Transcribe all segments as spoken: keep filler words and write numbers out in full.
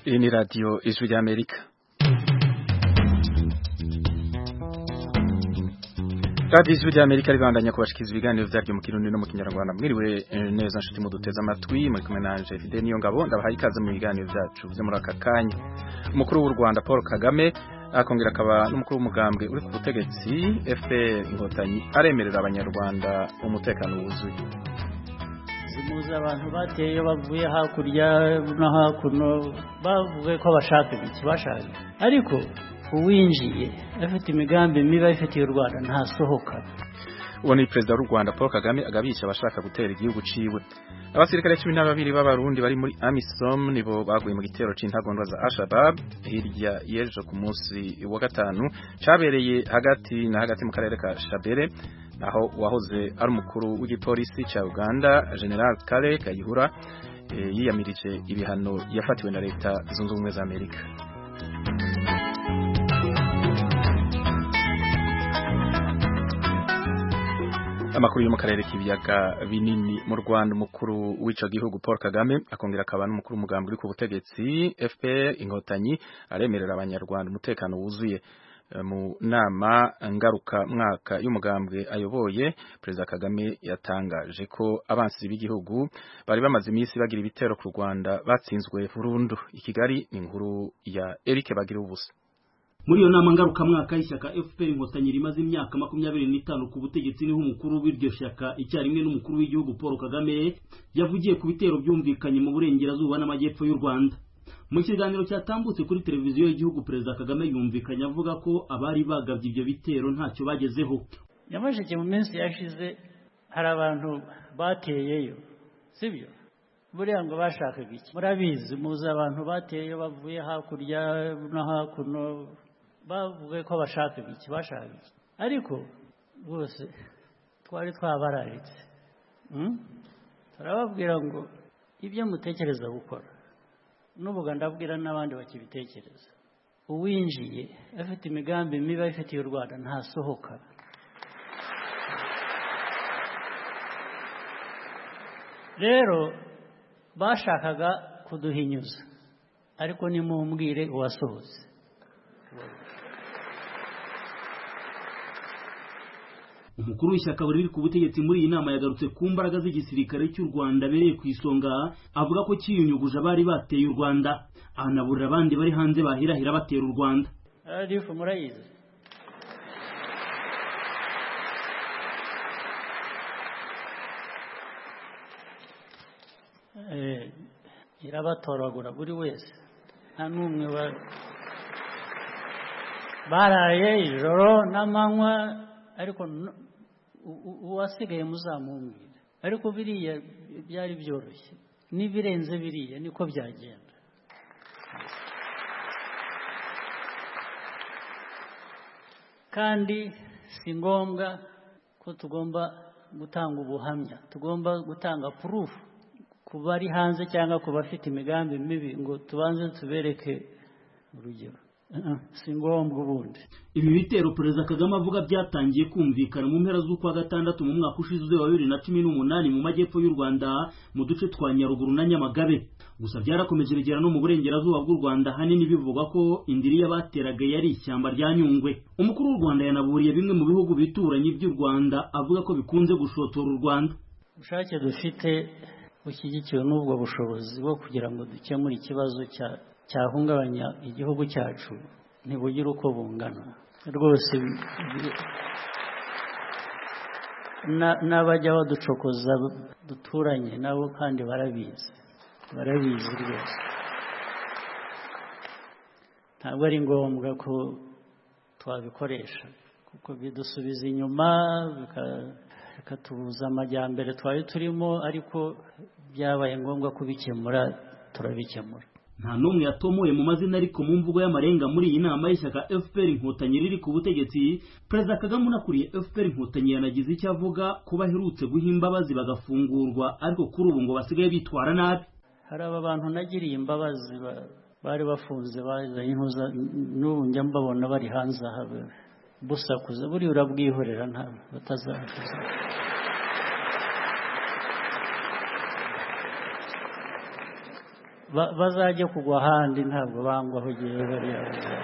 Iyi ni radiyo ijwi ry'Amerika. radiyo ijwi ry'Amerika ribandanya kubashikiriza ibiganiro vyaryo mu Kirundi no mu Kinyarwanda. Mwiriwe neza nshuti muduteze amatwi, muri kumwe nanje Fidel Niyongabo, ndabahaye ikaze mu biganiro vyacu vyo muri aka kanya. Umukuru w'u Rwanda Paul Kagame akongera akaba n'umukuru w'umugambwe uri ku butegetsi F P R Inkotanyi aremerera abanyarwanda umutekano wuzuye. Zimuza abantu bateye bavuye hakurya no hakuno bavuye ko bashaka iki bashaka, ariko uwinjiye afite imigambi mibi ifitiye u Rwanda ntasohoka. Uwo ni Perezida w'u Rwanda Paul Kagame agabisha abashaka gutera igihugu ciwe. Abasirikare cumi na babiri b'abarundi bari muri AMISOM nibo baguye mu gitero c'intagondwa za Al-Shabaab hirya y'ejo ku munsi wa gatanu cabereye hagati na hagati mu karere ka Shabele, aho wahoze ari umukuru w'igipolisi ca Uganda General Kale Kayihura e, yiyamirije ibihano yafatiwe na leta zunze ubumwe za Amerika. Amakuru yo mu karere k'ibiyaga binini mu Rwanda, umukuru w'ico gihugu Paul Kagame akongera akaba n'umukuru w'umugambwe uri ku butegetsi F P R Inkotanyi aremerera abanyarwanda umutekano wuzuye. Mu nama ngaruka mwaka y'umugambwe ayoboye, Perezida Kagame yatangaje ko abansi b'igihugu bari bamaze iminsi bagira ibitero ku Rwanda batsinzwe burundu. I Kigali ni inkuru ya Eric Bagira ubusa. Muri iyo nama ngaruka mwaka y'ishyaka F P R Inkotanyi rimaze imyaka makumyabiri n'itanu ku butegetsi, niho umukuru w'iryo shyaka icyarimwe n'umukuru w'igihugu Paul Kagame yavugiye ku bitero byumvikanye mu burengerazuba n'amajyepfo y'u Rwanda. Mu kiganiro cyatambutse kuri televiziyo y'igihugu, Perezida Kagame yumvikanye avuga ko abari bagabye ibyo bitero ntacyo bagezeho. Yamajije mu minsi yashize hari abantu bateyeyo, sibyo? Buriya ngo bashakaga iki? Murabizi, muzi abantu bateyeyo bavuye hakurya no hakuno bavuye ko bashaka iki bashaka iki, ariko bose twari twabararitse. hmm? Turababwira ngo ibyo mutekereza gukora n'ubuga ndabwira n'abandi bakibitekereza, uwinjiye afite imigambi mibi ifitiye u Rwanda ntasohoka. Rero bashakaga kuduhinyuza, ariko nimumbwire uwasohotse. Umukuru w'ishyaka bari ku butegetsi muri iyi nama yagarutse ku mbaraga z'igisirikare cy'u Rwanda bereye ku isonga, avuga ko cyiyunyuguje abari bateye u Rwanda, anaburira abandi bari hanze bahirahira batera u Rwanda. Arifu murayizi, eh irabatoragura buri wese, nta numwe wa baraye ijoro n'amanywa, ariko uwasigaye muzamumbwira. Ariko biriya byari byoroshye, n'ibirenze biriya niko byagenda. Kandi si ngombwa ko tugomba gutanga ubuhamya, tugomba gutanga proof ku bari hanze cyangwa ku bafite imigambi mibi ngo tubanze tubereke urugero. Si ngombwa ubundi. Ibi bitero Perezida Kagame avuga byatangiye kumvikana mu mpera z'ukwa gatandatu mu mwaka ushize wa bibiri na cumi n'umunani mu majyepfo y'u Rwanda mu duce twa Nyaruguru na Nyamagabe. Gusa byarakomeje bigera no mu burengerazuba bw'u Rwanda, hanini bivugwa ko indiri y'abateraga yari ishyamba rya Nyungwe. Umukuru w'u Rwanda yanaburiye bimwe mu bihugu bituranye by'u Rwanda avuga ko bikunze gushotora u Rwanda. Ubushake dufite bushyigikiwe n'ubwo bushobozi bwo kugira ngo dukemure ikibazo cya cyahungabanya igihugu cyacu ntibugira uko bungana rwose. N'abajya baducokoza duturanye nabo kandi barabizi barabizi rwose. Ntabwo ari ngombwa ko twabikoresha kuko bidusubiza inyuma, bikatubuza amajyambere twari turimo, ariko byabaye ngombwa kubikemura turabikemura. Nta numwe yatomoye mu mazina, ariko mu mvugo y'amarenga muri iyi nama y'ishyaka F P R Inkotanyi riri ku butegetsi, Perezida Kagame unakuriye F P R Inkotanyi yanagize icyo avuga ko baherutse guha imbabazi bagafungurwa, ariko kuri ubu ngo basigaye bitwara nabi. Hari aba bantu nagiriye imbabazi bari bafunze bazanye intuza, n'ubu njya mbabona bari hanze aha busakuza, buri urabwihorera nta batazakuza. bazajya kugwa ahandi ntabwo bangwaho gihe bariya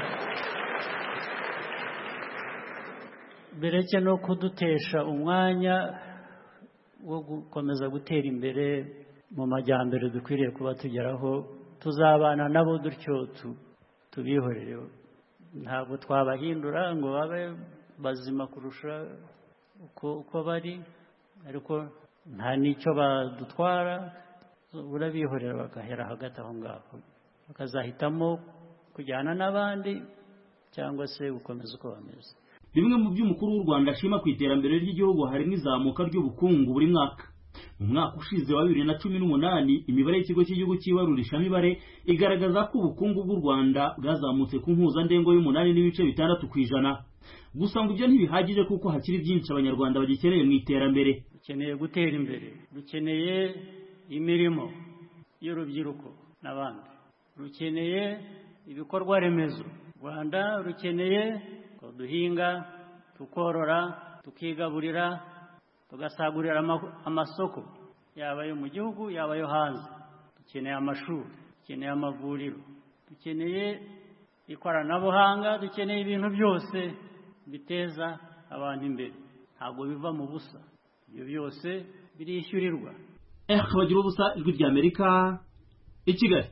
bereke no kudutesha umwanya wo gukomeza gutera imbere mu majyambere dukwiriye kuba tugeraho tuzabana nabo dutyo tubihorere ntabwo twabahindura ngo babe bazima kurusha uko bari ariko nta n'icyo badutwara urabihorera bagahera hagati aho ngaho bakazahitamo kujyana n'abandi cyangwa se gukomeza uko bameze. Bimwe mu by'umukuru w'u Rwanda ashima ku iterambere ry'igihugu harimo izamuka ry'ubukungu buri mwaka. Mu mwaka ushize wa bibiri na cumi n'umunani imibare y'ikigo cy'igihugu cy'ibarurishamibare igaragaza ko ubukungu bw'u Rwanda bwazamutse ku mpuzandengo y'umunani n'ibice bitandatu ku ijana. Gusa ngo ibyo ntibihagije kuko hakiri byinshi abanyarwanda bagikeneye mu iterambere. Dukeneye gutera imbere, dukeneye imirimo y'urubyiruko n'abandi, rukeneye ibikorwa remezo. Rwanda rukeneye ko duhinga, tukorora, tukigaburira, tugasagurira amasoko yaba yo mu gihugu yaba yo hanze. Dukeneye amashuri, dukeneye amavuriro, dukeneye ikoranabuhanga, dukeneye ibintu byose biteza abantu imbere. Ntabwo biva mu busa, ibyo byose birishyurirwa. Eh bagira ubusa ijwi rya Amerika i Kigali.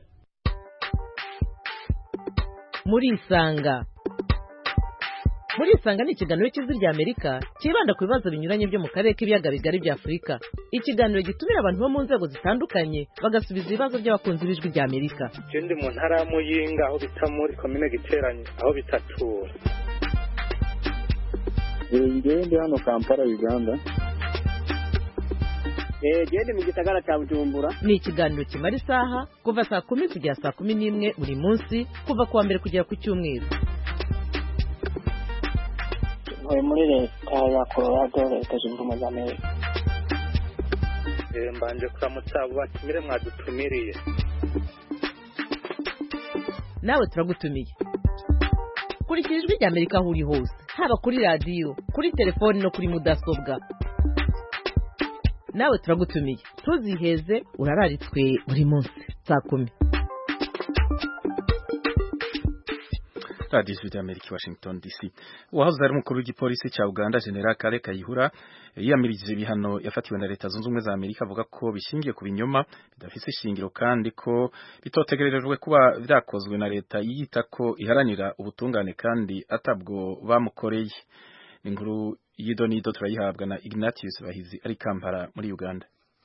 Muri isanga Muri isanga ni ikiganiro cy'ijwi rya Amerika kibanda ku bibazo binyuranye byo mu karere k'ibiyaga bigari bya Afurika. Ikiganiro gitumira abantu bo mu nzego zitandukanye bagasubiza ibibazo by'abakunzi b'ijwi rya Amerika. Ikindi mu ntara ya Muyinga aho bita muri komine Giteranye aho bitatura. Ngewe ndi hano Kampala Uganda. Eh gende mu gisagara cya Bujumbura. Ni ikiganiro kimara isaha kuva saa kumi kugera saa kumi n'imwe buri munsi kuva kuwa mbere kugera ku cyumweru. Muri muri leta ya Colorado leta zunze ubumwe za Amerika. Eh mbanje kuramutsa batumire mwadutumiriye. Nawe turagutumiye. Kurikira ijwi rya Amerika aho uri hose, haba kuri radio, kuri telefoni no kuri mudasobwa. Nawe turagutumiye. Tuziheze urararitswe buri munsi saa kumi. Radio Ijwi Amerika Washington D C. Uwahoze ari umukuru w'igipolisi cya Uganda General Kale Kayihura yiyamirije ibihano yafatiwe na leta zunze ubumwe za Amerika avuga ko bishingiye ku binyoma bidafite ishingiro kandi ko bitotegerejwe kuba byakozwe na leta yita ko iharanira ubutungane kandi atabwo bamukoreye. Inkuru y'idonido turayihabwa na Ignatius Bahizi ari Kampala muri Uganda.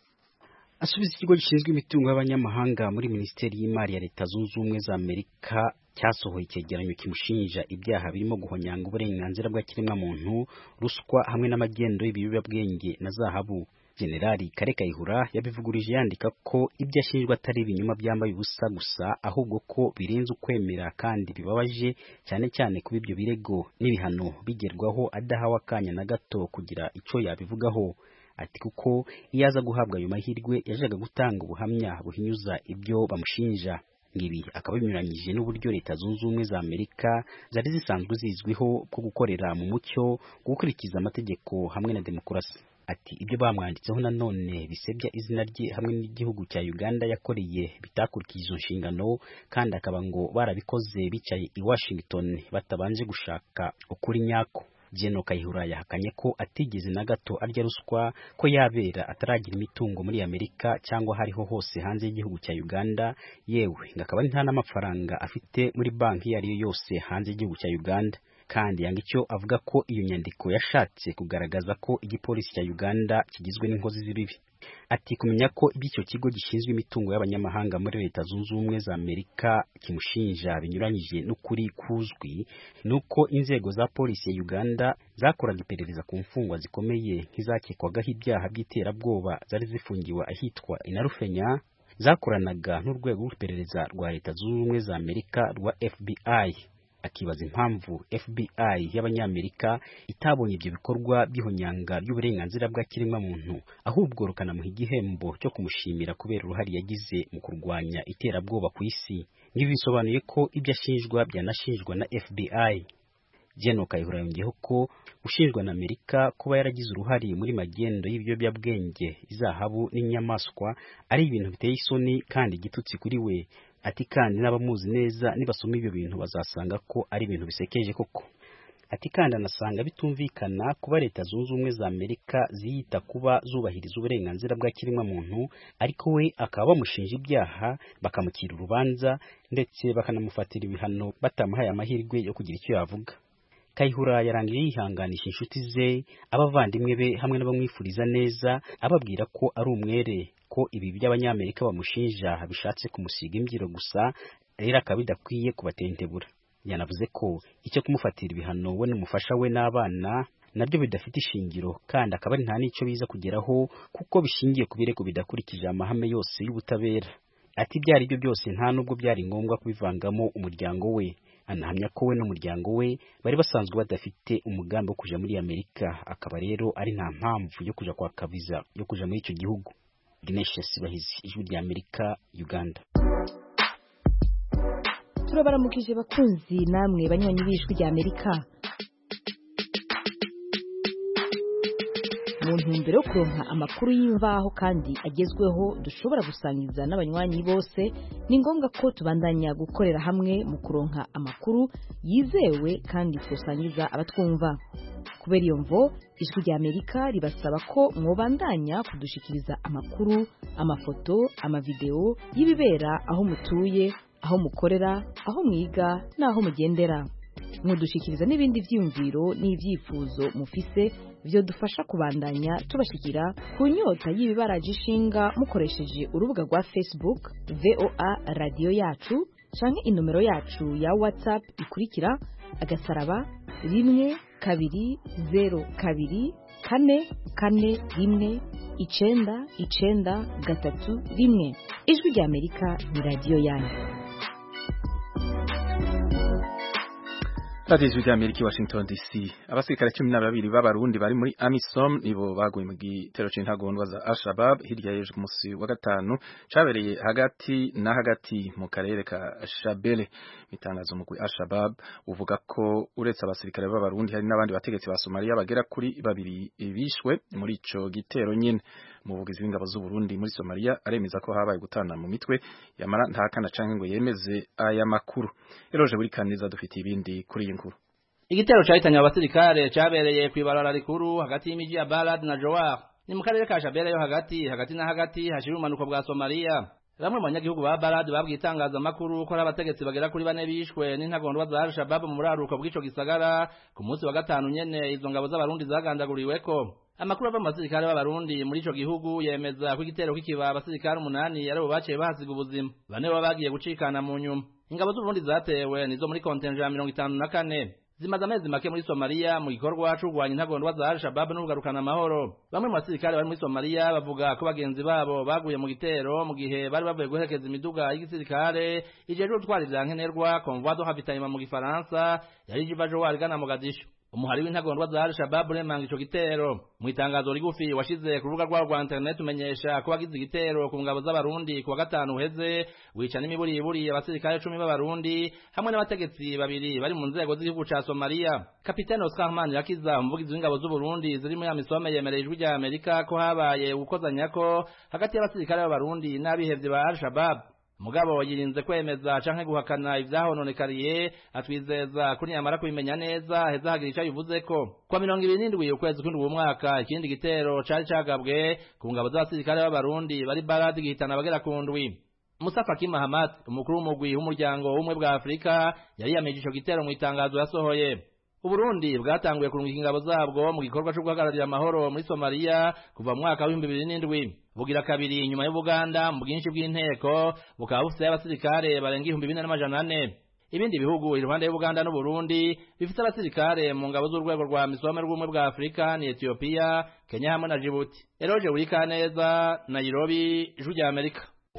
Asubiza ikigo gishinzwe imitungo y'abanyamahanga muri Minisiteri y'Imari ya Leta Zunze Ubumwe za Amerika cyasohoye icyegeranyo kimushinja ibyaha birimo guhonyanga uburenganzira bw'ikiremwa muntu, ruswa hamwe n'amagendo y'ibiyobyabwenge na zahabu. Generali Kale Kayihura yabivugurije yandika ko ibyo ashinjwa atari ibinyoma byambaye ubusa gusa ahubwo ko birenze ukwemera kandi bibabaje cyane cyane kuba ibyo birego n'ibihano bigerwaho adahawe akanya na gato kugira icyo yabivugaho. Ati kuko iyo aza guhabwa ayo mahirwe yajaga gutanga ubuhamya buhinyuza ibyo bamushinja. Ngibi akaba binyuranyije n'uburyo leta zunze ubumwe za Amerika zari zisanzwe zizwiho bwo gukorera mu mucyo, gukurikiza amategeko hamwe na demokarasi. Ati ibyo bamwanditseho nanone bisebya izina rye hamwe n'igihugu cya Uganda yakoreye bitakurikije izo nshingano kandi akaba ngo barabikoze bicaye i Washington batabanje gushaka ukuri nyako. General Kayihura yahakanye ko atigeze na gato arya ruswa, ko yabera ataragira imitungo muri Amerika cyangwa hariho hose hanze y'igihugu cya Uganda, yewe ngakaba nta n'amafaranga afite muri banki yari yo yose hanze y'igihugu cya Uganda. Kandi yanga icyo avuga ko iyo nyandiko yashatse kugaragaza ko igipolisi cya Uganda kigizwe n'inkozi z'ibibi. Ati kumenya ko iby'icyo kigo gishinzwe imitungo y'abanyamahanga muri Leta Zunze Ubumwe za Amerika kimushinja binyuranyije n'ukuri kuzwi, nuko inzego za polisi ya Uganda zakoraga iperereza ku mfungwa zikomeye nk'izakekwagaho ibyaha by'iterabwoba zari zifungiwe ahitwa Inarufenya, zakoranaga n'urwego rw'iperereza rwa Leta Zunze Ubumwe za Amerika rwa F B I. Akibaza impamvu F B I y'abanyamerika itabonye ibyo bikorwa by'ihonyanga ry'uburenganzira bwa kiremwa muntu, ahubwo rukanamuha igihembo cyo kumushimira kubera uruhare yagize mu kurwanya iterabwoba ku isi. Ngibi bisobanuye ko ibyo ashinjwa byanashinjwa na F B I. Gen Kayihura yongeyeho ko ushinjwa na Amerika kuba yaragize uruhare muri magendo y'ibiyobyabwenge, izahabu n'inyamaswa ari ibintu biteye isoni kandi igitutsi kuri we. Ati kandi n'abamuzi neza nibasoma ibyo bintu bazasanga ko ari ibintu bisekeje koko. Ati kandi anasanga bitumvikana kuba Leta Zunze Ubumwe za Amerika ziyita kuba zubahiriza uburenganzira bwa kiremwa muntu, ariko we akaba bamushinja ibyaha bakamukira urubanza ndetse bakanamufatira ibihano batamuhaye amahirwe yo kugira icyo yavuga. Kayihura yarangije yihanganisha inshuti ze, abavandimwe be hamwe n'abamwifuriza neza, ababwira ko ari umwere, ko ibi by'abanyamerika bamushinja bishatse kumusiga imbyiro gusa, rero akaba bidakwiye kubatentebura. Yanavuze ko icyo kumufatira ibihano we n'umufasha we n'abana nabyo bidafite ishingiro, kandi akaba ari nta n'icyo biza kugeraho kuko bishingiye ku birego bidakurikije amahame yose y'ubutabera. Ati byari byo byose nta nubwo byari ngombwa kubivangamo umuryango we. Anahamya ko we n'umuryango we bari basanzwe badafite umugambi wo kuja muri Amerika, akaba rero ari nta mpamvu yo kuja kwaka visa yo kuja muri icyo gihugu. Ignatius Bahizi, Ijwi rya Amerika, Uganda. Turabaramukije bakunzi namwe banywanyi b'Ijwi rya Amerika. Mu ntumbero yo kuronka amakuru y'imvaho kandi agezweho dushobora gusangiza n'abanywanyi bose, ni ngombwa ko tubandanya gukorera hamwe mu kuronka amakuru yizewe kandi tusangiza abatwumva. Kubera iyo mvo, Ijwi rya Amerika ribasaba ko mwobandanya kudushikiriza amakuru, amafoto, amavideo y'ibibera aho mutuye, aho mukorera, aho mwiga n'aho mugendera. Mudushikiriza n'ibindi vyiyumviro n'ivyifuzo mufise byo dufasha kubandanya tubashikira ku nyota y'ibibaraje ishinga mukoresheje urubuga rwa Facebook V O A Radio Yacu canke inomero yacu ya WhatsApp ikurikira agasaraba rimwe kabiri zero kabiri kane kane rimwe icenda icenda gatatu rimwe. Ijwi rya Amerika ni radio yanyu. Radio Ijwi rya Amerika, Washington D C. Abasirikare cumi na babiri b'abarundi bari muri AMISOM nibo baguye mu gitero c'intagondwa za Al-Shabaab hirya y'ejo musi wa gatanu cabereye hagati na hagati mu karere ka Shabele. Mitangazo mugwi Al-Shabaab uvuga ko uretse abasirikare b'abarundi hari n'abandi bategetsi ba Somalia bagera kuri babiri bishwe muri ico gitero nyene. Umuvugizi w'ingabo z'u Burundi muri Somalia aremeza ko habaye gutana mu mitwe, yamara ntakana canke ngo yemeze aya makuru. Eroje buri kaniza dufite ibindi kuri iyi nkuru. Igitero cahitanye abasirikare cabereye kwibarara rikuru hagati y'imiji ya Balad na Jowar, ni mu karere ka Shabele yo hagati hagati na hagati hashira umanuko bwa Somalia. Bamwe mu banyagihugu ba Balad babwiye itangazamakuru ko abategetsi bagera kuri bane bishwe n'intagondwa za Al-Shabaab mu muraruko bw'ico gisagara ku munsi wa gatanu nyene izo ngabo z'abarundi zagandaguriweko. Amakuru ava mu basirikare b'abarundi muri ico gihugu yemeza ko igitero kikiba abasirikare umunani aribo baciye bahasiga ubuzima, bane baba bagiye gucikana mu nyuma. Ingabo z'Uburundi zatewe nizo muri kontinje ya mirongo itanu na kane zimaze amezi make muri Somalia mu gikorwa cyo kurwanya intagondwa za Al-Shabaab no kugarukana amahoro. Bamwe mu basirikare bari muri Somalia bavuga ko bagenzi babo baguye mu gitero mu gihe bari bavuye guherekeza imiduga y'igisirikare ijejwe gutwara ivyankenerwa convoi de ravitaillement mu gifaransa yari jiva Jowar igana Mogadishu. Umuhari w'intagondwa za Al-Shabaab uremanga ico gitero. Mu itangazo rigufi washize ku rubuga rwa internet umenyesha ko bagize igitero ku ngabo z'abarundi ku wa gatanu uheze, wica n'imiburi iburi abasirikare cumi b'abarundi hamwe n'abategetsi babiri bari mu nzego z'igihugu ca Somalia. Kapiteni Oscar Manirakiza, umuvugizi w'ingabo z'u Burundi ziri muri AMISOM, yemereye Ijwi rya Amerika ko habaye gukozanyako hagati y'abasirikare b'abarundi n'abihevye ba Al-Shabaab. Mugabo yirinze kwemeza canke guhakana ivyahononekariye, atwizeza kuri yamara kubimenya neza heza hagira ico bivuze ko kwa mirongo ibiri n'indwi ukwezi kw'indwi uwo mwaka ikindi gitero cari cagabwe ku ngabo z'abasirikare b'abarundi bari Balad gihitana abagera ku ndwi. Musa Faki Mahamat, umukuru w'umugwi w'umuryango w'ubumwe bwa Afrika, yari yameje ico gitero mu itangazo yasohoye. Uburundi bwatanguye kurungika ingabo zabwo mu gikorwa cyo guhagararira amahoro muri Somalia kuva mu mwaka w'ibihumbi bibiri n'indwi. Bugira kabiri inyuma y'Ubuganda mu bwinshi bw'inteko bukaba bufite abasirikare barenga ibihumbi bine n'amajana ane. Ibindi bihugu iruhande y'Ubuganda n'u Burundi bifite abasirikare mu ngabo z'urwego rwa AMISOM rw'ubumwe bwa Afrika ni Ethiopia, Kenya hamwe na Djibouti. Eroje Burikaneza, Nairobi, Ijwi rya Amerika.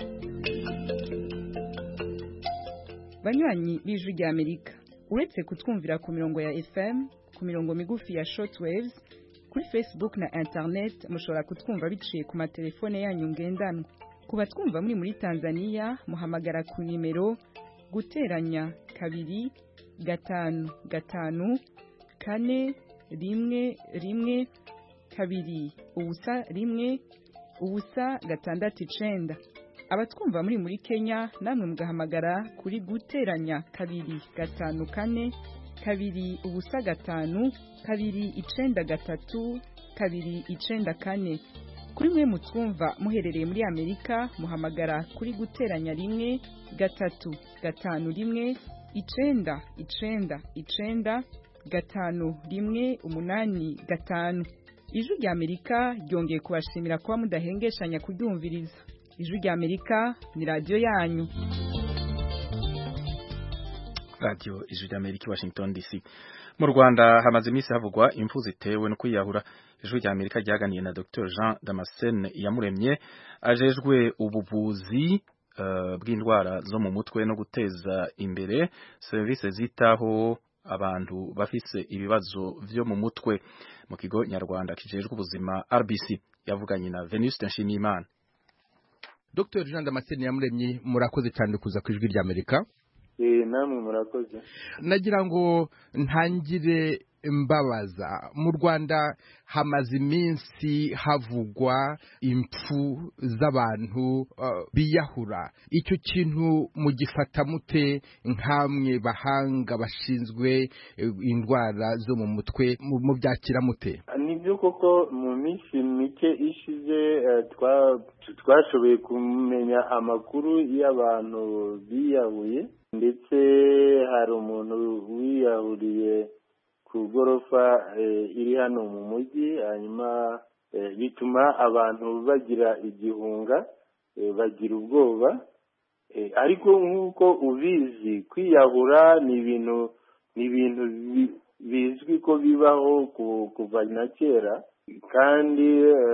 Banywanyi b'Ijwi rya Amerika, uretse kutwumvira ku mirongo ya F M, ku mirongo migufi ya shortwaves, kuri Facebook na internet mushobora kutwumva biciye ku matelefone yanyu ngendanwa. Kuba twumva muri muri Tanzania muhamagara ku nimero guteranya kabiri gatanu gatanu kane rimwe rimwe kabiri ubusa rimwe ubusa gatandatu icenda. Abatwumva muri muri Kenya namwe mugahamagara kuri guteranya kabiri gatanu kane kabiri ubusa gatanu kabiri icenda gatatu kabiri icenda kane. Kuri mwe mutwumva muherereye muri Amerika muhamagara kuri guteranya rimwe gatatu gatanu rimwe icenda icenda icenda gatanu rimwe umunani gatanu. Ijwi rya Amerika ryongeye kubashimira kuba mudahengeshanya kuryumviriza. Ijwi rya Amerika ni radio yanyu. Radio Ijwi rya Amerika Washington D C. Mu Rwanda hamaze iminsi havugwa impfu zitewe no kwiyahura. Ijwi rya Amerika ryaganiye na Docteur Jean Damascene Iyamuremye ajejwe ubuvuzi uh, bw'indwara zo mu mutwe no guteza imbere service zitaho abantu bafise ibibazo vyo mu mutwe mu kigo nyarwanda kijejwe ubuzima R B C. Yavuganye na Venuste Nshimiyimana. Docteur Jean Damascene Iyamuremye murakoze cyane kuza ku Ijwi rya Amerika. Eh namwe murakoze. Nagira ngo ntangire mbabaza mu Rwanda hamaze iminsi havugwa impfu z'abantu uh, biyahura. Icyo kintu mugifata mute nkamwe bahanga bashinzwe uh, indwara zo mu mutwe mu byakira mute? Nibyo koko mu minsi mike ishize uh, twashoboye kumenya amakuru y'abantu biyahuye, ndetse hari umuntu wiyahuriye ku gorofa iri hano mu mujyi, hanyuma bituma abantu bagira igihunga, bagira ubwoba. Ariko nk'uko ubizi kwiyahura ni ibintu ni ibintu bizwi ko bibaho kuva na kera, kandi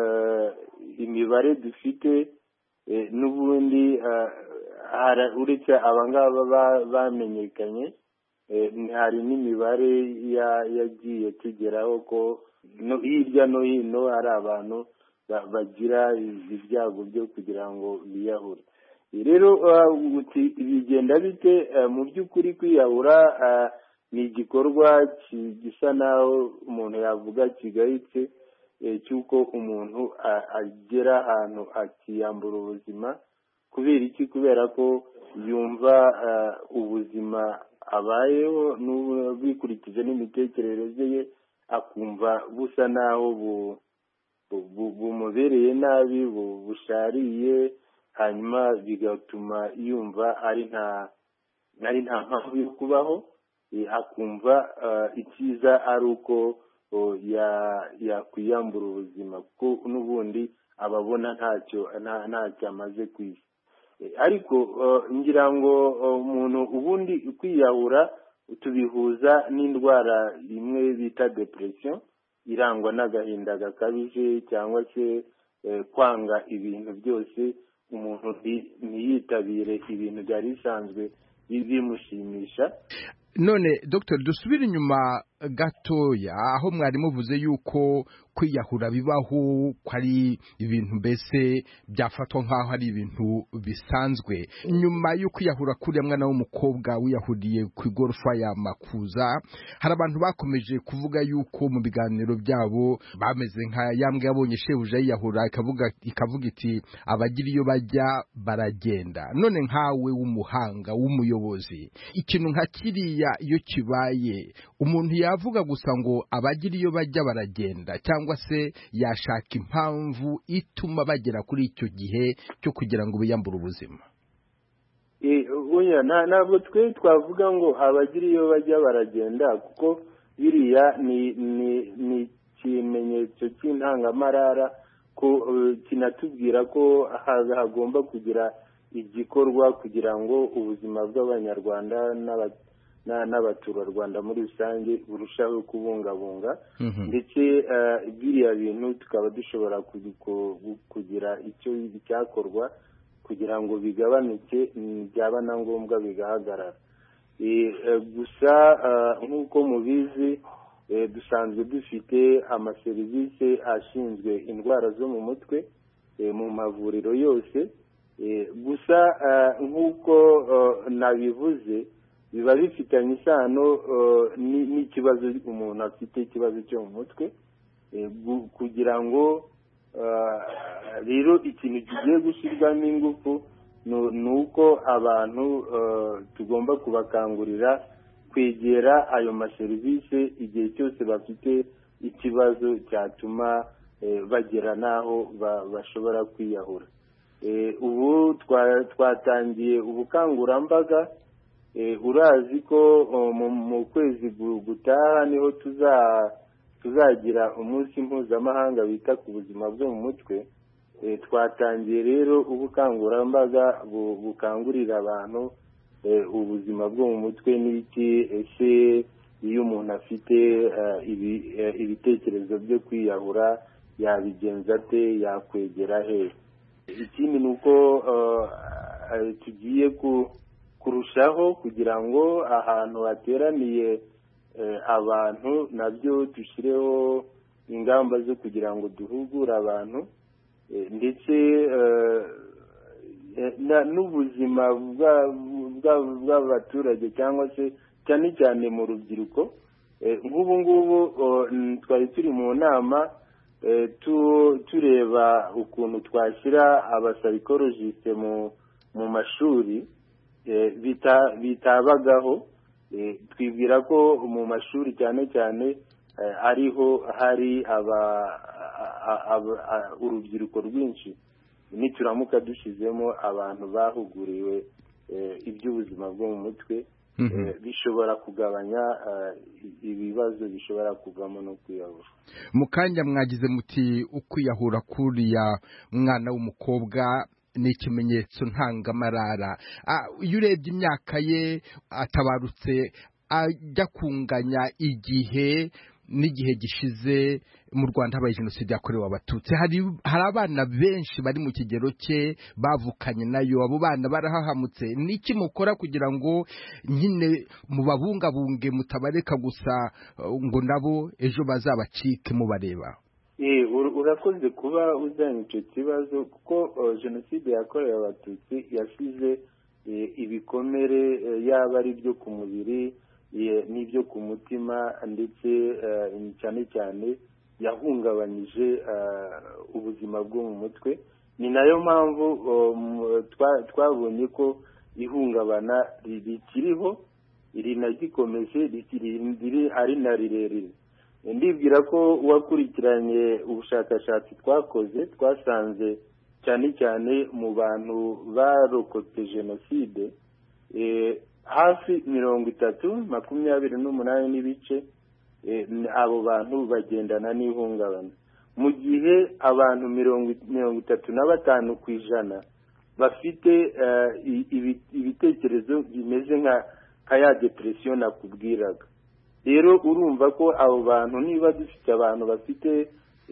imibare dufite n'ubundi uretse abangaba bamenyekanye, hari n'imibare yagiye tugeraho ko hirya no hino hari abantu bagira ibyago byo kugira ngo biyahure. Rero bigenda bite? Mu by'ukuri kwiyahura ni igikorwa gisa naho umuntu yavuga kigayitse, cy'uko umuntu agera ahantu akiyambura ubuzima. Kubera iki? Kubera ko yumva ubuzima abayeho bikurikije n'imitekerereze ye, akumva busa naho bumubereye nabi, bushariye, hanyuma bigatuma yumva ari nta ari nta mpamvu yo kubaho, akumva icyiza ari uko yakwiyambura ubuzima, kuko n'ubundi ababona ntacyo ntacyo amaze ku isi. Ariko ngira ngo umuntu ubundi kwiyahura tubihuza n'indwara imwe bita depression, irangwa n'agahinda gakabije cyangwa se kwanga ibintu byose, umuntu ntiyitabire ibintu byari bisanzwe bimushimisha. None Doctor, dusubire inyuma gatoya aho mwari muvuze yuko kwiyahura bibaho, ko ari ibintu mbese byafatwa nk'aho ari ibintu bisanzwe. Nyuma yo kwiyahura kuriya mwana w'umukobwa wiyahuriye ku igorofa ya Makuza, hari abantu bakomeje kuvuga yuko mu biganiro byabo bameze nka yambwe yabonye shebuja yiyahura, ikavuga ikavuga iti abagira iyo bajya baragenda. None nkawe w'umuhanga w'umuyobozi, ikintu nka kiriya iyo kibaye umuntu yavuga gusa ngo abagira iyo bajya baragenda, cyangwa se yashaka impamvu ituma bagera kuri icyo gihe cyo kugira ngo biyambure ubuzima? Eh oya, ntabwo twe twavuga ngo abagira iyo bajya baragenda, kuko biriya ni ni ni ikimenyetso cy'intangamarara ko kinatubwira ko hagomba kugira igikorwa kugira ngo ubuzima bw'Abanyarwanda n'abaturarwanda muri rusange burushaho kubungabunga. Ndetse biriya bintu tukaba dushobora kugira icyo cyakorwa kugira ngo bigabanuke, byaba na ngombwa bigahagarara. Gusa nk'uko mubizi, dusanzwe dufite amaserivisi ashinzwe indwara zo mu mutwe mu mavuriro yose. Gusa nk'uko nabivuze, biba bifitanye isano n'ikibazo umuntu afite, ikibazo cyo mu mutwe, kugira ngo rero ikintu kigiye gushyirwamo ingufu ni uko abantu tugomba kubakangurira kwegera ayo maserivisi igihe cyose bafite ikibazo cyatuma bagera n'aho bashobora kwiyahura. Ubu twatangiye ubukangurambaga, urazi ko mu kwezi gutaha niho tuzagira umunsi mpuzamahanga wita ku buzima bwo mu mutwe. Twatangiye rero ubukangurambaga bukangurira abantu ubuzima bwo mu mutwe n'iki, ese iyo umuntu afite ibitekerezo byo kwiyahura yabigenza ate, yakwegera he. Ikindi ni uko tugiye kurushaho kugira ngo ahantu hateraniye abantu nabyo dushyireho ingamba zo kugira ngo duhugure abantu, ndetse n'ubuzima bw'abaturage cyangwa se cyane cyane mu rubyiruko. Nk'ubu ngubu twari turi mu nama tureba ukuntu twashyira abasayikologisite mu mashuri bitabagaho. Twibwira ko mu mashuri cyane cyane ariho hari urubyiruko rwinshi, nituramuka dushyizemo abantu bahuguriwe iby'ubuzima bwo mu mutwe, bishobora kugabanya ibibazo bishobora kuvamo no kwiyahura. Mu kanya mwagize muti ukwiyahura kuriya mwana w'umukobwa ni ikimenyetso ntangamarara. Iyo urebye imyaka ye atabarutse ajya kunganya igihe n'igihe gishize mu Rwanda habaye jenoside yakorewe abatutsi, hari hari abana benshi bari mu kigero cye bavukanye nayo, abo bana barahahamutse. Niki mukora kugira ngo nyine mubabungabunge, mutabareka gusa ngo nabo ejo bazabacike mubareba? Urakoze kuba uzanye icyo kibazo, kuko jenoside yakorewe abatutsi yasize ibikomere, yaba ari ibyo ku mubiri n'ibyo ku mutima, ndetse cyane cyane yahungabanyije ubuzima bwo mu mutwe. Ni nayo mpamvu twabonye ko ihungabana rikiriho, rinagikomeje, ari na rirerire. Ndibwira ko wakurikiranye ubushakashatsi twakoze, twasanze cyane cyane mu bantu barokotse jenoside hafi mirongo itatu makumyabiri n'umunani n'ibice abo bantu bagendana n'ihungabana, mu gihe abantu mirongo itatu na batanu ku ijana bafite ibitekerezo bimeze nka ya depression nakubwiraga. Rero urumva ko abo bantu, niba dufite abantu bafite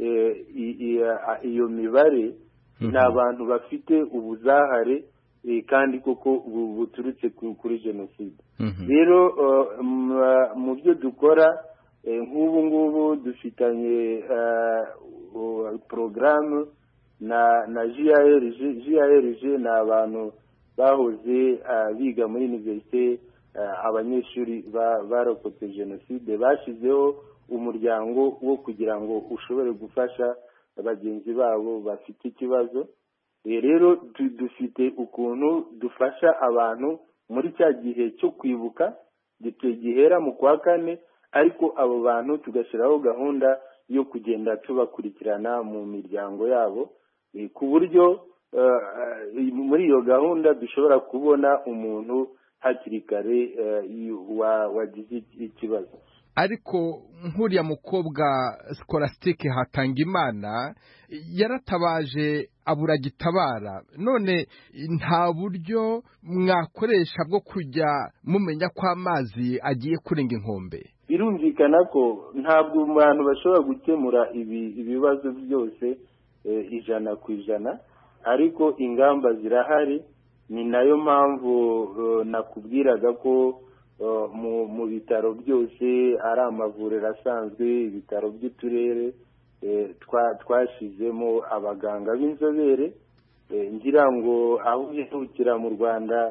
iyo mibare, ni abantu bafite ubuzahare kandi koko buturutse kuri jenoside. Rero mu byo dukora nk'ubu ngubu dufitanye porogaramu na na J A R G. J A R G ni abantu bahoze biga muri universite, abanyeshuri barokotse jenoside, bashyizeho umuryango wo kugira ngo ushobore gufasha bagenzi babo bafite ikibazo. Rero dufite ukuntu dufasha abantu muri cya gihe cyo kwibuka gihera mu kwa kane, ariko abo bantu tugashyiraho gahunda yo kugenda tubakurikirana mu miryango yabo, ku buryo muri iyo gahunda dushobora kubona umuntu hakiri kare wagize ikibazo. Ariko nk'uriya mukobwa Scholastique Hatangimana yaratabaje abura gitabara, none nta buryo mwakoresha bwo kujya mumenya ko amazi agiye kurenga inkombe? Birumvikana ko ntabwo abantu bashobora gukemura ibibazo byose ijana ku ijana, ariko ingamba zirahari. Ni nayo mpamvu nakubwiraga ko mu bitaro byose ari amavuriro asanzwe, ibitaro by'uturere, twashyizemo abaganga b'inzobere. Ngira ngo aho uhukira mu Rwanda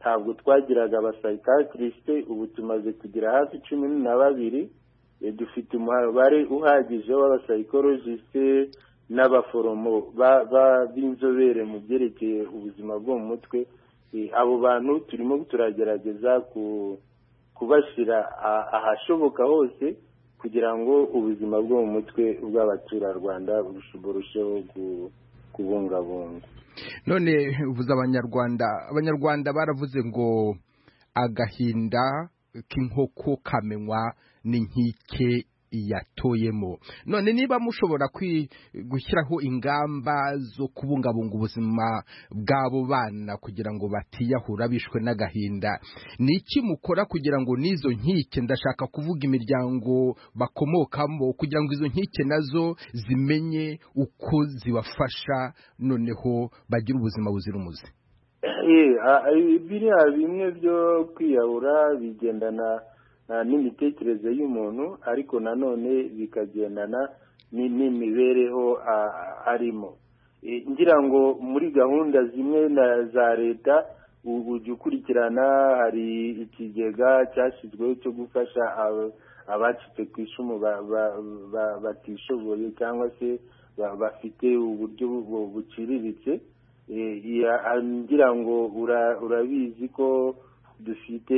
ntabwo twagiraga abasayikatiriste, ubu tumaze kugira hafi cumi na babiri. Dufite umubare uhagije w'abasayikologiste n'abaforomo b'inzobere mu byerekeye ubuzima bwo mu mutwe. Abo bantu turimo turagerageza kubashyira ahashoboka hose kugira ngo ubuzima bwo mu mutwe bw'abaturarwanda burusheho kubungabunga. None uvuze abanyarwanda abanyarwanda baravuze ngo agahinda k'inkoko kamenywa n'inkike yatoyemo. None niba mushobora gushyiraho ingamba zo kubungabunga ubuzima bw'abo bana kugira ngo batiyahura bishwe n'agahinda, ni iki mukora kugira ngo n'izo nkike, ndashaka kuvuga imiryango bakomokamo, kugira ngo izo nkike nazo zimenye uko zibafasha noneho bagira ubuzima buzira umuze? Biriya bimwe byo kwiyahura bigendana n'imitekerereze y'umuntu, ariko nanone bikagendana n'imibereho arimo. Ngira ngo muri gahunda zimwe za leta ujya ukurikirana, hari ikigega cyashyizweho cyo gufasha abacitse ku icumu batishoboye cyangwa se bafite uburyo buciriritse. Ngira ngo urabizi ko dufite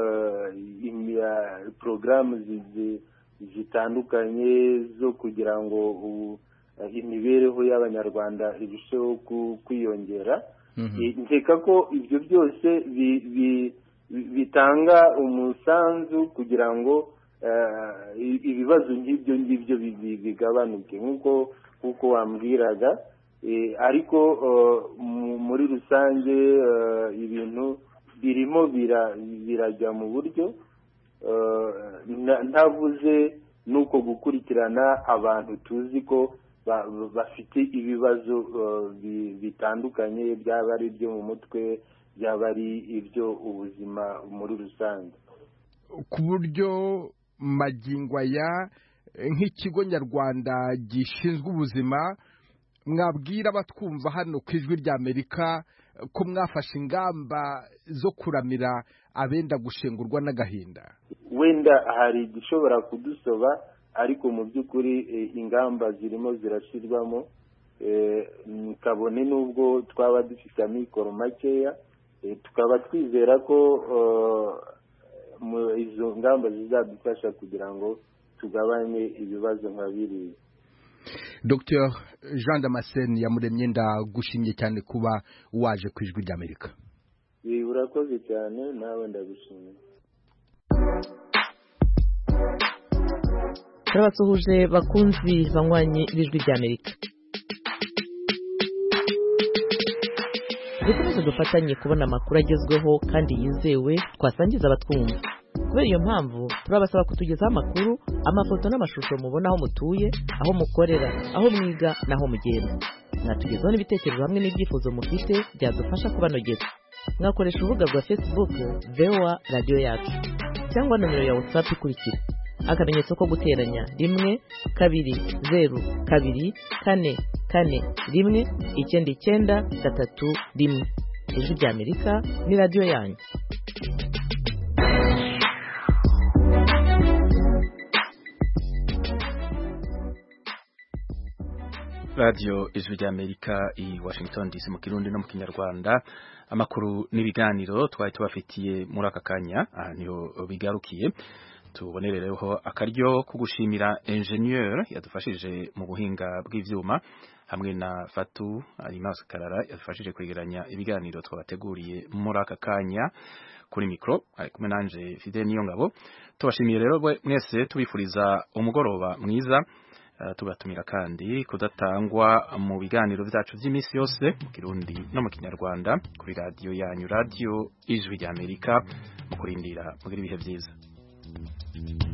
porogaramu zitandukanye zo kugira ngo imibereho y'abanyarwanda irusheho kwiyongera. Nkeka ko ibyo byose bitanga umusanzu kugira ngo ibibazo nk'ibyo ngibyo bigabanuke nk'uko wambwiraga. Ariko muri rusange ibintu birimo birajya mu buryo, ntavuze nuko gukurikirana abantu tuzi ko bafite ibibazo bitandukanye, byaba ari ibyo mu mutwe, byaba ari ibyo ubuzima muri rusange. Ku buryo magingo aya nk'ikigo nyarwanda gishinzwe ubuzima, mwabwira abatwumva hano ku Ijwi ry'Amerika ko mwafashe ingamba zo kuramira abenda gushengurwa n'agahinda? Wenda hari igishobora kudusoba, ariko mu by'ukuri ingamba zirimo zirashyirwamo, kabone n'ubwo twaba dufite amikoro makeya, tukaba twizera ko izo ngamba zizadufasha kugira ngo tugabanye ibibazo nka biriya. Docteur Jean Damascene Iyamuremye, ndagushimye cyane kuba waje ku Ijwi ry'Amerika. Urakoze cyane, nawe ndagushimiye. Turabasuhuje bakunzi banywanyi b'Ijwi ry'Amerika. Dukomeze dufatanye kubona amakuru agezweho kandi yizewe twasangiza abatwumva. Kubera iyo mpamvu turabasaba kutugezaho amakuru, amafoto n'amashusho mubona aho mutuye, aho mukorera, aho mwiga n'aho mugenda. Mwatugezaho n'ibitekerezo hamwe n'ibyifuzo mufite byadufasha kubanogeza. Mwakoresha urubuga rwa Facebook V O A Radio Yacu cyangwa nomero ya WhatsApp ikurikira: akamenyetso ko guteranya rimwe kabiri zeru kabiri kane kane rimwe icyenda icyenda gatatu rimwe. Ijwi ry'Amerika ni radio yanyu. Radio Ijwi ry'Amerika i Washington D C mu Kirundi no mu Kinyarwanda. Amakuru n'ibiganiro twari tubafitiye muri aka kanya aha niho bigarukiye. Tubonerereho akaryo ko gushimira ingenieur yadufashije mu buhinga bw'ivyuma, hamwe na Fatu Alimas Karara yadufashije kwegeranya ibiganiro twabateguriye muri aka kanya. Kuri mikro ari kumwe nanje Fidel Niyongabo. Tubashimiye rero mwese, tubifuriza umugoroba mwiza. Uh, tubatumira kandi kudatangwa mu biganiro byacu by'imisi yose mu Kirundi no mu Kinyarwanda kuri radio yanyu, Radio Ijwi ry'Amerika, mu kurindira mugira ibihe byiza.